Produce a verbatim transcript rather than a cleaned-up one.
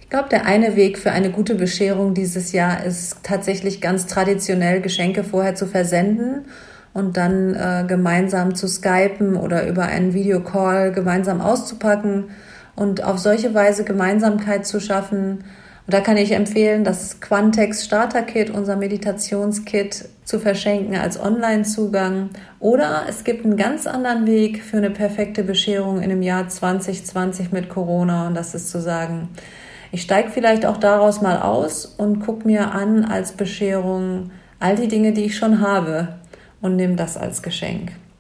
Ich glaube, der eine Weg für eine gute Bescherung dieses Jahr ist tatsächlich ganz traditionell Geschenke vorher zu versenden und dann äh, gemeinsam zu skypen oder über einen Videocall gemeinsam auszupacken und auf solche Weise Gemeinsamkeit zu schaffen. Und da kann ich empfehlen, das Quantex Starter Kit, unser Meditationskit, zu verschenken als Online-Zugang. Oder es gibt einen ganz anderen Weg für eine perfekte Bescherung in dem Jahr zwanzig zwanzig mit Corona. Und das ist zu sagen, ich steige vielleicht auch daraus mal aus und gucke mir an als Bescherung all die Dinge, die ich schon habe und nehme das als Geschenk.